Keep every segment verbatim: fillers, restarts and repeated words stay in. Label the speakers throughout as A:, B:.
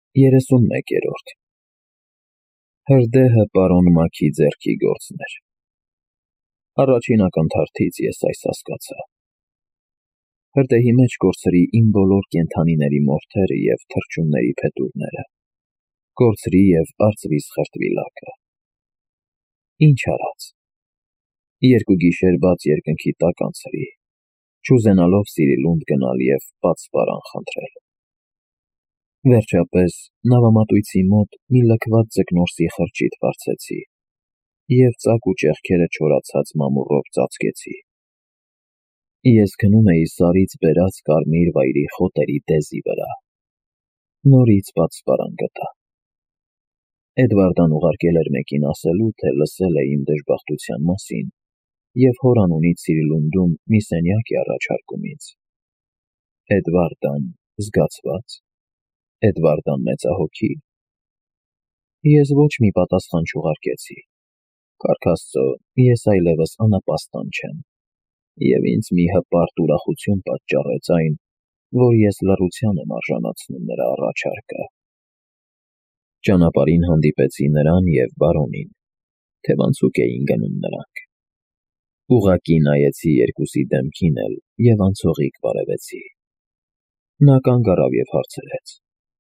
A: երեսունմեկերորդ Հրդեհը պարոն Մաքի ձեռքի գործն էր։ Առաջին ակնթարթից ես այս հասկացա։ Հրդեհի մեջ կորցրի իմ բոլոր կենդանիների մորթերը և թռչունների փետուրները, կորցրի և արծվիս խրտվի լաքը։ Ինչ արած։ Երկու գիշեր բաց երկնքի տակ անցրի, չուզենալով Սիրիլունդ գնալ և պատսպարան խնդրել։ Վերջապես նավամատույցի մոտ մի լքված ձկնորսի խրճիթ բարձեցի և ծակ ու ճեղքերը չորացած մամուռով ծածկեցի։ Ես քնում էի Սարից բերած կարմիր վայրի խոտերի դեզի վրա։ Նորից պատսպարան գտա։ Էդվարդան ուղարկել էր մեկին ասելու, թե լսել է իմ դժբախտության մասին և հոր անունից Սիրիլունդում մի սենյակ է առաջարկում ինձ։ Էդվարդան զգացվա՞ծ, Էդվարդան մեծահոգի։ Ես ոչ մի պատասխան չուղարկեցի։ Փառք Աստծո, ես այլևս անապաստան չեմ, և ինձ մի հպարտ ուրախություն պատճառեց այն, որ ես լռության եմ արժանացնում նրա առաջարկը։ Ճանապարհին հանդիպեցի նրան և բարոնին, թևանցուկ էին գնում նրանք։ Ուղղակի նայեցի երկուսի դեմքին էլ և անցողիկ բարևեցի։ Նա կանգ առավ և հարցրեց.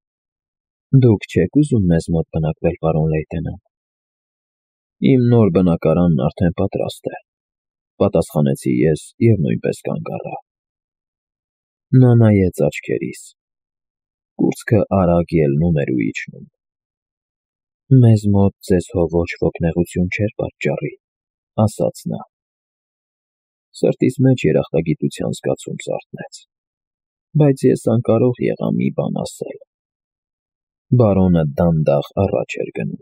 A: Դուք չե՞ք ուզում մեզ մոտ բնակվել, պարոն լեյտենանտ։ Իմ նոր բնակարանն արդեն պատրաստ է, պատասխանեցի ես և նույնպես կանգ առա։ Նա նայեց աչքերիս։ Կուրծքը արագ ելնում էր ու իջնում։ Մեզ մոտ ձեզ հո ոչ ոք նեղություն չէր պատճառի, ասաց նա։ Սրտիս մեջ երախտագիտության զգացում զարթնեց, բայց ես անկարող եղա մի բան ասել։ Բարոնը դանդաղ առաջ էր գնում։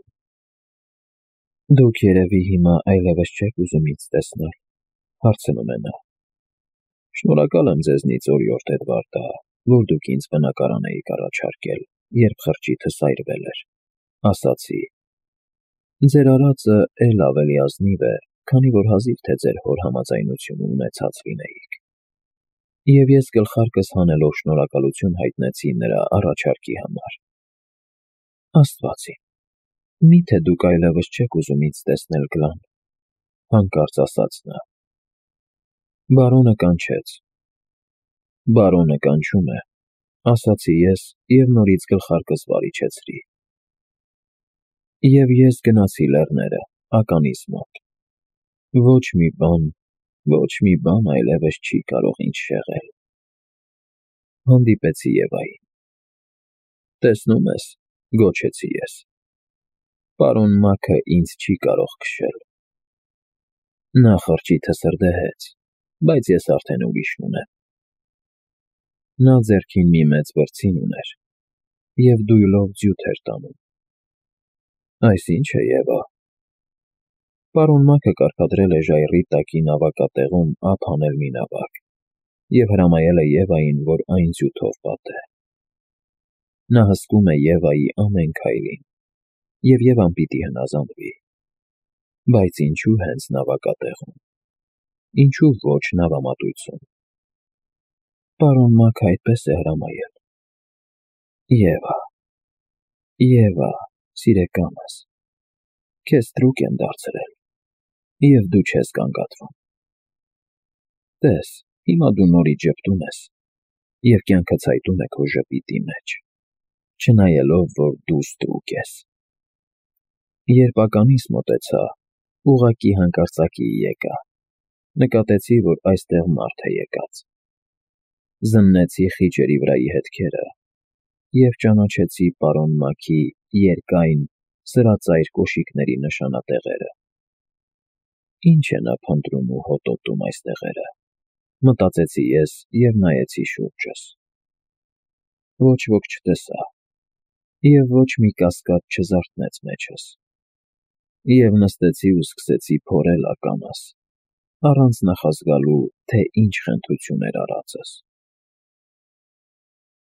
A: Դուք երևի հիմա այլևս չեք ուզում ինձ տեսնել, հարցնում է նա։ Շնորհակալ եմ ձեզնից, օրիորդ Էդվարդա, որ դուք ինձ բնակարան էիք առաջարկել, երբ խրճիթս այրվել էր, ասացի։ Ձեր արածը էլ ավելի ազնիվ է, քանի որ հազիվ թե ձեր հոր համաձայնությունը ունեցած լինեիք։ Եվ ես գլխարկս հանելով շնորհակալություն հայտնեցի նրա առաջարկի համար։ Աստված իմ, մի՞թե դուք այլևս չեք ուզում ինձ տեսնել գլան, հանկարծ ասաց նա։ Բարոնը կանչեց։ Բարոնը կանչում է, ասացի ես և նորից գլխարկս վարիչեցրի։ Եվ ես գնացի լեռները, ականիս մոտ։ Ոչ մի բան, ոչ մի բան այլևս չի կարող ինձ շեղել։ Հանդիպեցի Եվային։ Տեսնում ես, գոչեցի ես։ Պարոն Մաքը ինձ չի կարող քշել։ Նա խրճիթը սրդեհեց, բայց ես արդեն ուրիշն ունեմ։ Նա ձեռքին մի մեծ բրձին ուներ և դույլով ձյութ էր տանում։ Այս ի՞նչ է, Եվա։ Պարոն Մաքը կարգադրել է ժայռի տակի նավակատեղում ափ հանել մի նավակ և հրամայել է Եվային, որ այն ձյութով պատե։ Նա հսկում է Եվայի ամեն քայլին, և Եվան պիտի հնազանդվի։ Բայց ինչու հենց նավակատեղում։ Ինչու ոչ նավամատույցում։ Պարոն Մաքը այդպես է հրամայել։ Եվա, Եվա, սիրեկանս, քեզ ստրուկ եմ դարձրել, և դու չես գանգատվում։ Տես, հիմա դու նորից ժպտում ես և կյանքը ցայտում է քո ժպիտի մեջ, չնայելով, որ դու ստրուկ ես։ Երբ ականիս մոտեցա, ուղղակի հանկարծակիի եկա, նկատեցի, որ այստեղ մարդ է եկած։ Զննեցի խիճերի վրայի հետքերը և ճանաչեցի պարոն Մաքի երկայն, սրածայր կոշիկների նշանատեղերը։ Ինչ է նա փնտրում ու հոտոտում այս տեղերը, մտածեցի ես և նայեցի շուրջս։ Ոչ ոք չտեսա, և ոչ մի կասկած չզարթնեց մեջս։ Եվ նստեցի ու սկսեցի փորել ականս, առանց նախազգալու, թե ինչ խնդրություն էր արածս։